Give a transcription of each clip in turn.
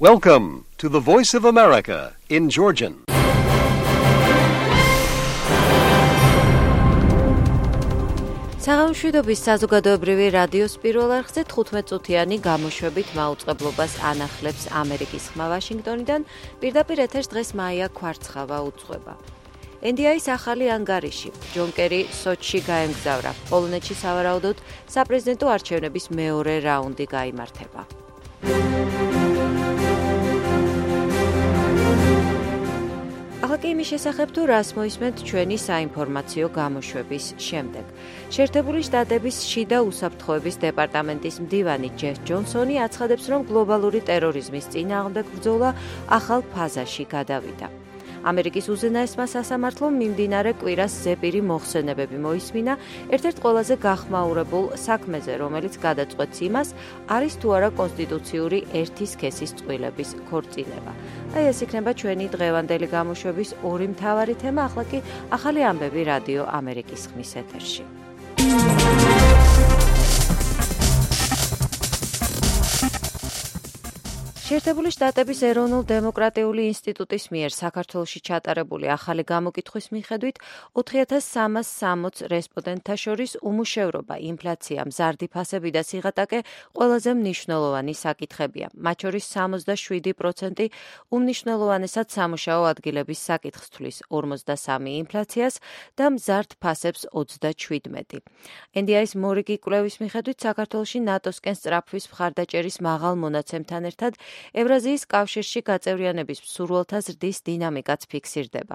Welcome to the Voice of America in Georgian. საღამოშვიდობის საზოგადოებრივი რადიოს პირველ არხზე 15 წუთიანი გამოშვებით მაუწყებლობას ანახლებს ამერიკის ხმა ვაშინგტონიდან. პირდაპირ ეთერს დღეს მაია ქვარცხავა უძღვება. NDI-ის ახალი ანგარიში. ჯონ კერი სოჩში გაემგზავრა. პოლონეთში სავარაუდოდ საპრეზიდენტო არჩევნების მეორე რაუნდი გაიმართება. ახლა კი იმის შესახებ თუ რას მოისმენთ ჩვენი საინფორმაციო გამოშვების შემდეგ. შეერთებული შტატების შიდა უსაფრთხოების დეპარტამენტის მდივანი ჯეფ ჯონსონი აცხადებს, რომ გლობალური ტერორიზმის წინააღმდეგ ბრძოლა ახალ ფაზაში გადავიდა. ამერიკის უზენაესმა სასამართლომ მიმდინარე კვირას ზეპირი მოხსენებები მოისმინა ერთ-ერთ ყველაზე გახმაურებულ საქმეზე, რომელიც გადაწყვეტს იმას, არის თუ არა კონსტიტუციური ერთი სქესის წყვილების ქორწინება. აი ეს იქნება ჩვენი დღევანდელი გამოშვების ორი მთავარი თემა, ახლა კი ახალი ამბები რადიო ამერიკის ხმის ეთერში. შეერთებული შტატების ეროვნულ-დემოკრატიული ინსტიტუტის მიერ საქართველოში ჩატარებული ახალი გამოკითხვის მიხედვით 4360 რესპონდენტთა შორის უმუშევრობა, ინფლაცია, მზარდი ფასები და სიღატაკე ყველაზე მნიშვნელოვანი საკითხებია. მათ შორის 67% უმნიშვნელოვანესად სამუშაო ადგილების საკითხს თვლის, 43 ინფლაციას და მზარდ ფასებს 37. NDI-ის მორიგი კვლევის მიხედვით საქართველოში ნატოსკენ სწრაფვის მხარდაჭერის მაღალ მონაცემთან ერთად ევრაზიის კავშირში გაწევრიანების მსურველთა ზრდის დინამიკაც ფიქსირდება.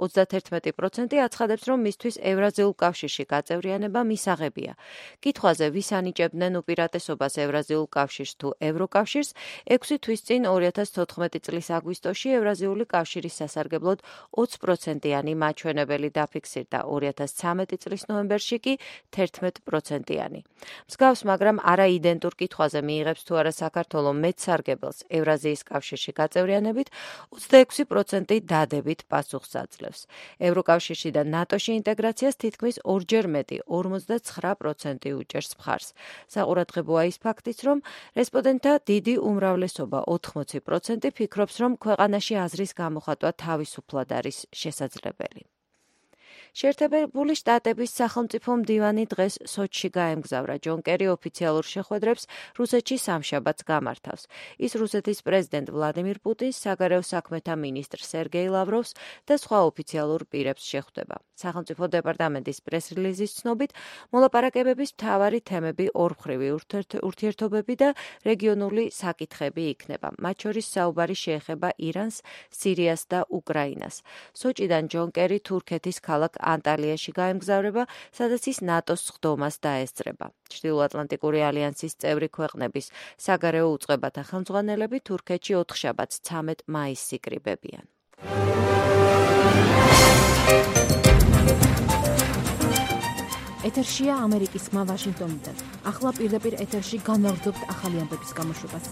31% აცხადებს, რომ მისთვის ევრაზიულ კავშირში გაწევრიანება მისაღებია. კითხვაზე, ვის ანიჭებდნენ უპირატესობას ევრაზიულ კავშირს თუ ევროკავშირს, 6 თვის წინ 2014 წლის აგვისტოში ევრაზიული კავშირის სასარგებლოდ 20%-იანი მაჩვენებელი დაფიქსირდა, 2013 წლის ნოემბერში კი 11%-იანი. მსგავს, მაგრამ არაიდენტურ კითხვაზე მიიღებს თუ არა საქართველო მეტსარგებელს ევრაზიის კავშირში გაწევრიანებით 26% დადებით პასუხს აძლევს. ევროკავშირში და ნატოში ინტეგრაციას თითქმის ორჯერ მეტი 59% უჭერს მხარს. საყურადღებოა ის ფაქტიც, რომ რესპონდენტთა დიდი უმრავლესობა 80% ფიქრობს, რომ ქვეყანაში აზრის გამოხატვა თავისუფლად არის შესაძლებელი. შეერთებული შტატების სახელმწიფო მდივანი დღეს სოჩში გაემგზავრა. ჯონ კერი ოფიციალურ შეხვედრებს რუსეთში სამშაბათს გამართავს. ის რუსეთის პრეზიდენტ ვლადიმირ პუტინს, საგარეო საქმეთა მინისტრ სერგეი ლავროვს და სხვა ოფიციალურ პირებს შეხვდება. სახელმწიფო დეპარტამენტის პრეს-რილიზის ცნობით, მოლაპარაკებების მთავარი თემები ორმხრივი ურთიერთობები და რეგიონული საკითხები იქნება. მათ შორის საუბარი შეეხება ირანს, სირიას და უკრაინას. სოჭიდან ჯონ კერი თურქეთის ქალაქ ანტალიაში გაემგზავრება, სადაც ის ნატოს სხდომას დაესწრება. ჩრდილოატლანტიკური ალიანსის წევრი ქვეყნების საგარეო უწყებათა ხელმძღვანელები თურქეთში 4 შაბათს 13 მაისს იკრიბებიან. ეთერშია ამერიკის ხმა ვაშინგტონიდან. ახლა პირდაპირ ეთერში განვაგრძობთ ახალი ამბების გამოშვებას.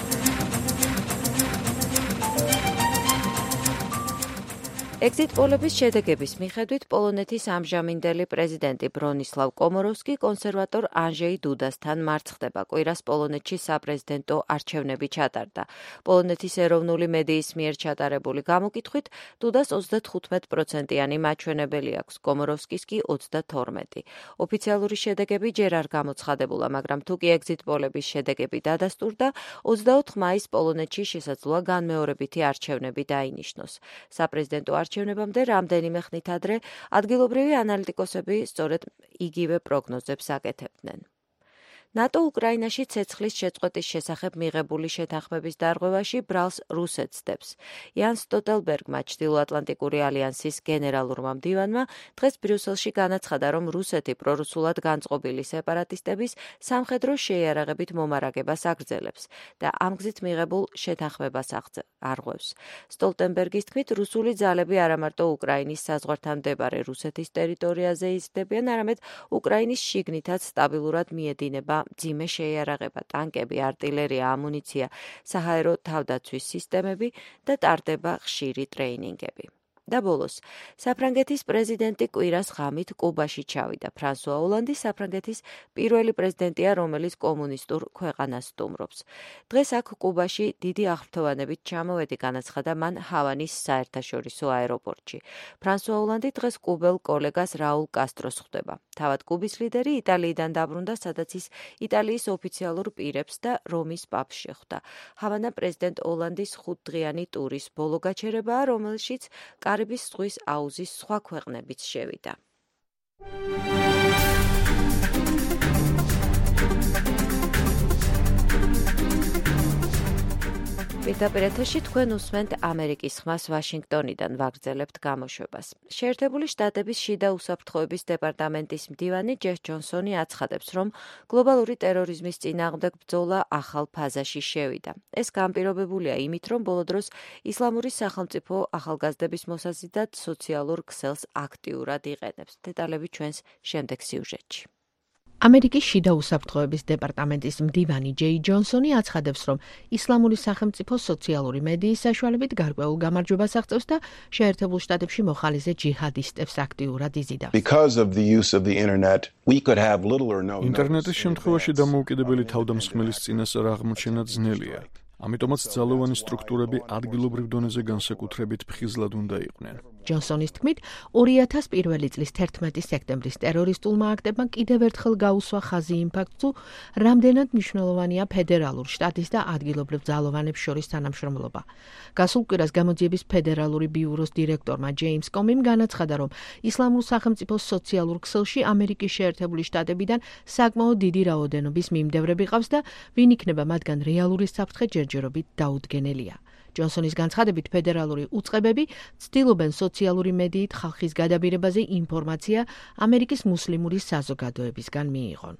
ეგზიტ პოლების შედეგების მიხედვით პოლონეთის ამჟამინდელი პრეზიდენტი ბრონისლავ კომოროვსკი კონსერვატორ ანჟეი დუდასთან მარცხდება. კვირას პოლონეთში საპრეზიდენტო არჩევნები ჩატარდა. პოლონეთის ეროვნული მედიის მიერ ჩატარებული გამოკითხვით დუდას 35%-იანი მაჩვენებელი აქვს, კომოროვსკის კი 32. ოფიციალური შედეგები ჯერ არ გამოცხადებულა, მაგრამ თუკი ეგზიტ პოლების შედეგები დადასტურდა, 24 მაისს პოლონეთში შესაძლოა განმეორებითი არჩევნები დაინიშნოს. საპრეზიდენტო არჩევნებამდე რამდენიმე ხნით ადრე ადგილობრივი ანალიტიკოსები სწორედ იგივე პროგნოზებს აკეთებდნენ. ნატო უკრაინაში ცეცხლის შეწყვეტის შესახებ მიღებული შეთანხმების დარღვევაში ბრალს რუსეთს დებს. იან სტოლტენბერგმა, ჩრდილოატლანტიკური ალიანსის გენერალურმა მდივანმა, დღეს ბრიუსელში განაცხადა, რომ რუსეთი პრორუსულად განწყობილი სეპარატისტების სამხედრო შეიარაღებით მომარაგებას აგრძელებს და ამ გზით მიღებულ შეთანხმებას არღვევს. სტოლტენბერგის თქმით, რუსული ძალები არამარტო უკრაინის საზღვართან მდებარე რუსეთის ტერიტორიაზე იზრდებიან, არამედ უკრაინის შიგნითაც სტაბილურად მიედინება მძიმე შეიარაღება, ტანკები, არტილერია, ამუნიცია, საჰაერო თავდაცვის სისტემები და ტარდება ხშირი ტრეინინგები. და ბოლოს, საფრანგეთის პრეზიდენტი კვირას ღამით კუბაში ჩავიდა. ფრანსუა ოლანდი საფრანგეთის პირველი პრეზიდენტია, რომელიც კომუნისტურ ქვეყანას სტუმრობს. დღეს აქ კუბაში დიდი აღფრთოვანებით ჩამოვედი, განაცხადა მან ჰავანის საერთაშორისო აეროპორტში. ფრანსუა ოლანდი დღეს კუბელ კოლეგას რაულ კასტროს ხვდება. თავად კუბის ლიდერი იტალიიდან დაბრუნდა, სადაც ის იტალიის ოფიციალურ პირებს და რომის პაპს შეხვდა. ჰავანა პრეზიდენტ ოლანდის 5-დღიანი ტურის ბოლო გაჩერებაა, რომელშიც კარიბის ზღვის აუზის სხვა ქვეყნებიც შევიდა. პირდაპირ ეთერში თქვენ უსმენთ ამერიკის ხმას ვაშინგტონიდან, ვაგრძელებთ გამოშვებას. შეერთებული შტატების შიდა უსაფრთხოების დეპარტამენტის მდივანი ჯეფ ჯონსონი აცხადებს, რომ გლობალური ტერორიზმის წინააღმდეგ ბრძოლა ახალ ფაზაში შევიდა. ეს განპირობებულია იმით, რომ ბოლო დროს ისლამური სახელმწიფო ახალგაზრდების მოსაზიდად სოციალურ ქსელს აქტიურად იყენებს. დეტალები ჩვენს შემდეგ სიუჟეტში. ამერიკის შიდა უსაფრთხოების დეპარტამენტის მდივანი ჯეი ჯონსონი აცხადებს, რომ ისლამური სახელმწიფო სოციალური მედიის საშუალებით გარკვეულ გამარჯვებას აღწევს და შეერთებულ შტატებში მოხალისე ჯიჰადისტებს აქტიურად იზიდავს. ინტერნეტის შემთხვევაში დამოუკიდებელი თავდამსხმელის წინასწარ აღმოჩენა ძნელია. ამიტომაც ძალოვანი სტრუქტურები ადგილობრივ დონეზე განსაკუთრებით ფხიზლად უნდა იყვნენ. ჯონსონის თქმით, 2001 წლის 11 სექტემბრის ტერორისტულმა აქტებმა კიდევ ერთხელ გაუსვა ხაზი იმ ფაქტს, თუ რამდენად მნიშვნელოვანია ფედერალურ, შტატის და ადგილობრივ ძალოვანებს შორის თანამშრომლობა. გასულ კვირას გამოძიების ფედერალური ბიუროს დირექტორმა ჯეიმს კომიმ განაცხადა, რომ ისლამურ სახელმწიფოს სოციალურ ქსელში ამერიკის შეერთებული შტატებიდან საკმაოდ დიდი რაოდენობის მიმდევრები ყავს და ვინ იქნება მათგან რეალური საფრთხე ჯერჯერობით დაუდგენელია. ჯონსონის განცხადებით, ფედერალური უწყებები ცდილობენ სოციალური მედიით ხალხის გადაბირებაზე ინფორმაცია ამერიკის მუსლიმური საზოგადოებისგან მიიღონ.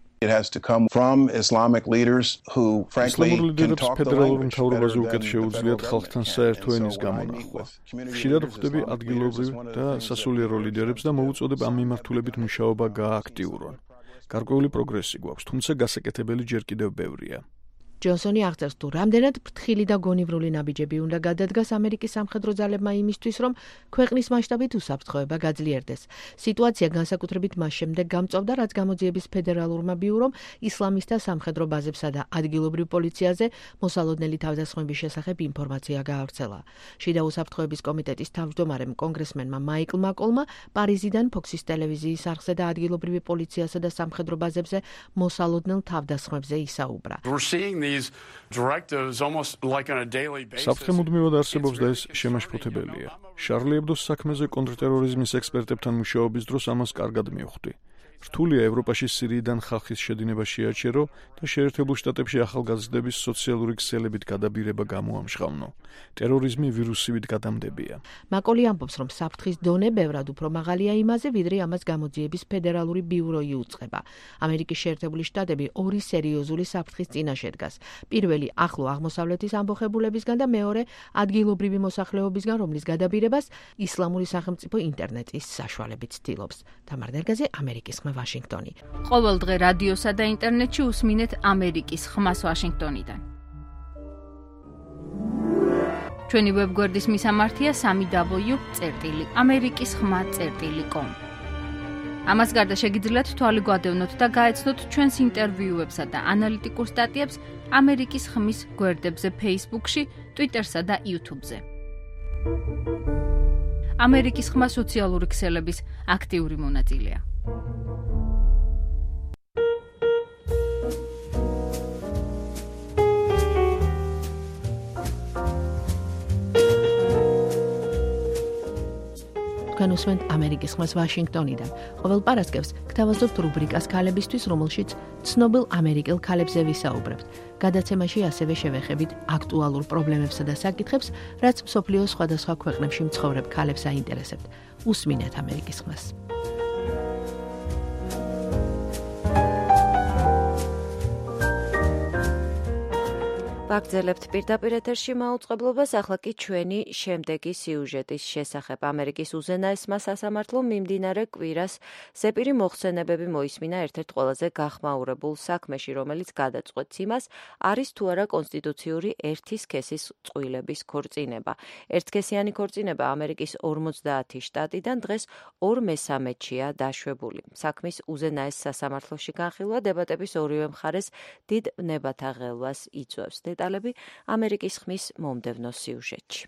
ისლამურ ლიდერებს ფედერალურ მთავრობაზე უკეთ შეუძლიათ ხალხთან საერთო ენის გამონახვა. ხშირად ხვდები ადგილობრივ და სასულიერო ლიდერებს და მოუწოდებ ამ მიმართულებით მუშაობა გააქტიურონ. გარკვეული პროგრესი გვაქვს, თუმცა გასაკეთებელი ჯერ კიდევ ბევრია. ჯონსონი აღწერს, თუ რამდენად ფრთხილი და გონივრული ნაბიჯები უნდა გადადგას ამერიკის სამხედრო ძალებმა იმისთვის, რომ ქვეყნის მასშტაბით უსაფრთხოება გაძლიერდეს. სიტუაცია განსაკუთრებით მას შემდეგ გამწვავდა, რაც გამოძიების ფედერალურმა ბიურომ ისლამისტთა სამხედრო ბაზებსა და ადგილობრივ პოლიციაზე მოსალოდნელი თავდასხმების შესახებ ინფორმაცია გაავრცელა. შიდა უსაფრთხოების კომიტეტის თავმჯდომარემ კონგრესმენმა მაიკლ მაკოლმა პარიზიდან ფოქსის ტელევიზიის არხზე და ადგილობრივი პოლიციასა და სამხედრო ბაზებზე მოსალოდნელ თავდასხმებზე ისაუბრა. საფრთხე მუდმივად არსებობს და ეს შემაშფოთებელია. შარლი ებდოს საქმეზე კონტრტერორიზმის ექსპერტებთან მუშაობის დროს ამას კარგად მივხვდი. რთულია ევროპაში სირიიდან ხალხის შედინება შეაჩერო და შეერთებულ შტატებში ახალგაზრდების სოციალური ქსელებით გადაბირება გამოამშღავნო. ტერორიზმი ვირუსივით გადამდებია. მაკოლი ამბობს, რომ საფრთხის დონე ბევრად უფრო მაღალია იმაზე, ვიდრე ამას გამოძიების ფედერალური ბიურო იუწყება. ამერიკის შეერთებული შტატები ორი სერიოზული საფრთხის წინაშე დგას. პირველი ახლო აღმოსავლეთის ამბოხებულებისგან და მეორე ადგილობრივი მოსახლეობისგან, რომლის გადაბირებას ისლამური სახელმწიფო ინტერნეტის საშუალებით ცდილობს. თამარ დერგაძე, ამერიკის ხმა, ვაშინგტონი. ყოველ დღე რადიოსა და ინტერნეტში უსმინეთ ამერიკის ხმას ვაშინგტონიდან. ჩვენი ვებგვერდის მისამართია www.amerikiskhma.com. ამას გარდა შეგიძლიათ თვალი გვადევნოთ და გაეცნოთ ჩვენს ინტერვიუებსა და ანალიტიკურ სტატიებს ამერიკის ხმის გვერდებზე Facebook-ში, Twitter-სა და YouTube-ზე. ამერიკის ხმა სოციალური ქსელების აქტიური მონაწილეა. თქვენ უსმენთ ამერიკის ხმას ვაშინგტონიდან. ყოველ პარასკევს გთავაზობთ რუბრიკას ქალებისთვის, რომელშიც ცნობილ ამერიკელ ქალებზე ვისაუბრებთ. გადაცემაში ასევე შევეხებით აქტუალურ პრობლემებსა და საკითხებს, რაც მსოფლიოს სხვადასხვა ქვეყნებში მცხოვრებ ქალებს აინტერესებთ. უსმინეთ ამერიკის ხმას. ვაგრძელებთ პირდაპირ ეთერში მაუწყებლობას, ახლა კი ჩვენი შემდეგი სიუჟეტის შესახებ. ამერიკის უზენაესმა სასამართლომ მიმდინარე კვირას ზეპირი მოხსენებები მოისმინა ერთ-ერთ ყველაზე გახმაურებულ საქმეში, რომელიც გადაწყვეტს იმას, არის თუ არა კონსტიტუციური ერთი სქესის წყვილების ქორწინება. ერთსქესიანი ქორწინება ამერიკის 50 შტატიდან დღეს 2/3-ია დაშვებული. საქმის უზენაეს სასამართლოში განხილვა დებატების ორივე მხარეს დიდ ნებათა ღელვას იწვევს. დეტალები ამერიკის ხმის მომდევნო სიუჟეტში.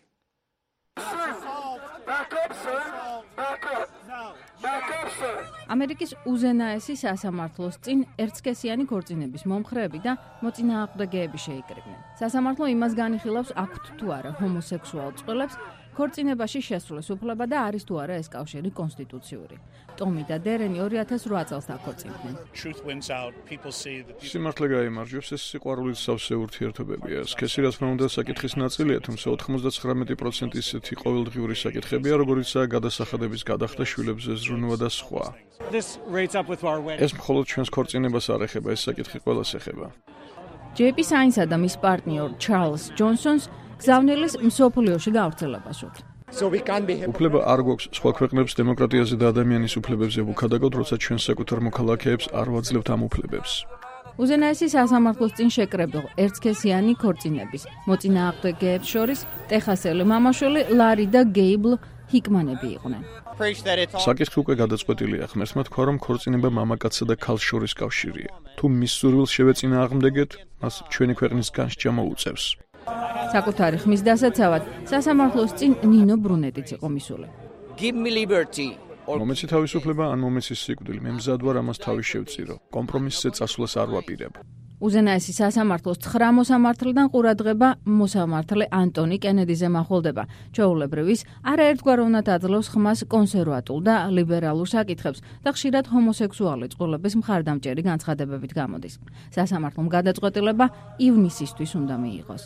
ამერიკის უზენაესი სასამართლოს წინ ერთსქესიანი ქორწინების მომხრეები და მოწინააღმდეგეები შეიკრიბნენ. სასამართლო იმას განიხილავს, აქვთ თუ არა ჰომოსექსუალ წყვილებს ქორწინებაში შესვლის უფლება და არის თუ არა ეს კავშირი კონსტიტუციური. ტომი და დერენი 2008 წელს დაქორწინდნენ. სიმართლე გაიმარჯვებს, ეს სიყვარულით სავსე ურთიერთობებია. სქესი რა თქმა უნდა საკითხის ნაწილია, თუმცა 99% ისეთი ყოველდღიური საკითხებია, როგორიცაა გადასახადების გადახდა, შვილებზე ზრუნვა და სხვა. ეს მხოლოდ ჩვენს ქორწინებას არ ეხება, ეს საკითხი ყველას ეხება. ჯეიპი საინსა და მის პარტნიორ ჩარლზ ჯონსონს გზავნილის მსოფლიოში გავრცელებას უთხრა. უფლება არ გვაქვს სხვა ქვეყნებს დემოკრატიაზე და ადამიანის უფლებებზე ვუქადაგოთ, როცა ჩვენ საკუთარ მოქალაქეებს არ ვაძლევთ ამ უფლებებს. უზენაესი სასამართლოს წინ შეკრებილ ერთსქესიანი ქორწინების მოწინააღმდეგეებს შორის ტეხასელი მამაშვილი ლარი და გეიბლ ჰიკმანები იყვნენ. საკითხი უკვე გადაწყვეტილია. ღმერთმა თქვა, რომ ქორწინება მამაკაცსა და ქალს შორის კავშირია. თუ მის სურვილს შევეწინააღმდეგეთ, მას ჩვენი ქვეყნის განსჯა მოუწევს. საკუთარი ხმის დასაცავად სასამართლოს წინ ნინო ბრუნეტიც იყო მისული. მომეცი თავისუფლება ან მომეცი სიკვდილი, მე მზად ვარ ამას თავის შევწირო. კომპრომისზე წასვლას არ ვაპირებ. უზენაესი სასამართლოს 9 მოსამართლიდან ყურადღება მოსამართლე ანტონი კენედიზე მახვილდება. ჩვეულებრივ ის არაერთგვაროვნად აძლევს ხმას კონსერვატულ და ლიბერალურ საკითხებს და ხშირად ჰომოსექსუალი წყვილების მხარდამჭერი განცხადებებით გამოდის. სასამართლომ გადაწყვეტილება ივნისისთვის უნდა მიიღოს.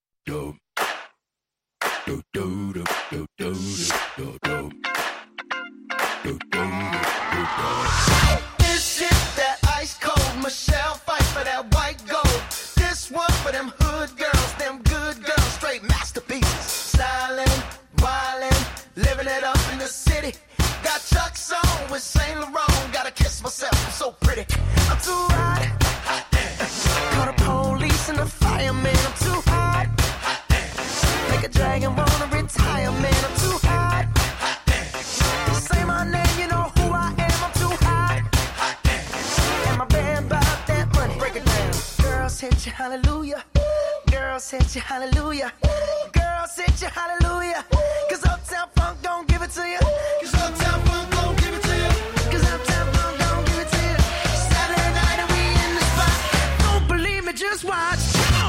This shit that ice cold Michelle fight for that white gold. This one for them hood girls, them good girls, straight masterpieces. Stylin', wildin', living it up in the city. Got Chuck's on with Saint Laurent. Gotta kiss myself, I'm so pretty. I'm too hot. Call the police and the fireman. I'm too hot. Make a dragon wanna retire, man. I'm too hot. Say my name, you know who I am. I'm too hot. And my band bought that money. Break it down. Girls hit you, hallelujah. Girls hit you, hallelujah. Girls hit you, hallelujah. 'Cause Uptown Funk don't give it to you. 'Cause Uptown Funk don't give it to you. 'Cause Uptown Funk don't give it to you. Saturday night and we in the spot. Don't believe me, just watch.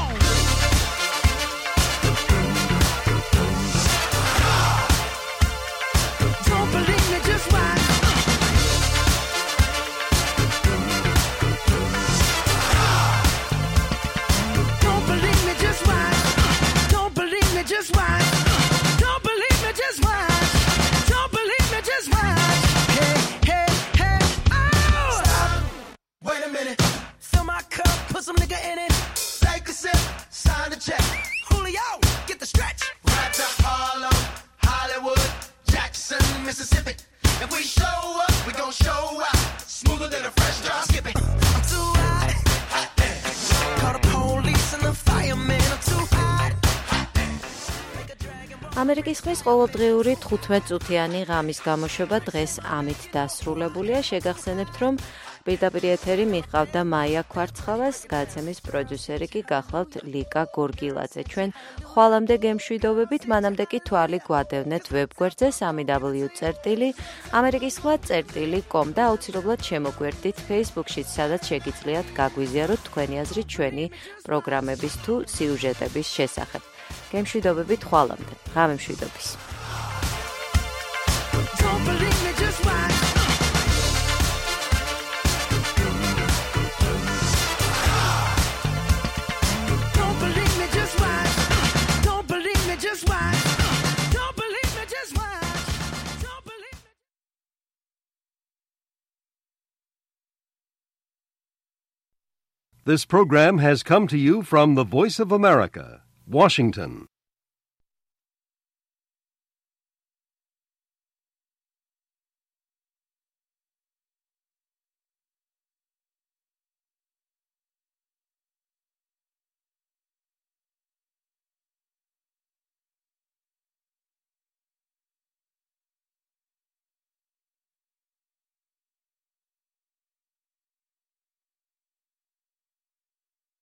Don't believe me, just watch. Don't believe me, just watch. Don't believe me, just watch. Don't believe me, just watch. Don't believe me, just watch. Hey, hey, hey, oh! Stop. Wait a minute. Fill my cup, put some nigga in it. Take a sip, sign the check. Julio, get the stretch. Right to Harlem, Hollywood, Jackson, Mississippi. If we show up, we gon' show out. Smoother than a fresh drop. Skip it. I'm too hot. Call the police and the fireman. I'm too hot. ამერიკის ხმის ყოველდღიური 15 წუთიანი ღამის გამოშვება დღეს ამით დასრულებულია. შეგახსენებთ, რომ პირდაპირ ეთერი მიყავდა მაია ქვარცხალას, გადაცემის პროდიუსერი კი გახლავთ ლიკა გორგილაძე. ჩვენ ხვალამდე გემშვიდობებით, მანამდე კი თვალი გვადევნეთ ვებგვერდზე www.amerikiskhva.com და აუცილებლად შემოგვერდით Facebook-შიც, სადაც შეგიძლიათ გაგვიზიაროთ თქვენი აზრი ჩვენი პროგრამების თუ სიუჟეტების შესახებ. გემშვიდობებით ხვალამდე. ღამე მშვიდობის. Don't believe me, just watch. Don't believe me, just watch. Don't believe me, just watch. Don't believe me, just watch. Don't believe me. This program has come to you from the Voice of America, Washington.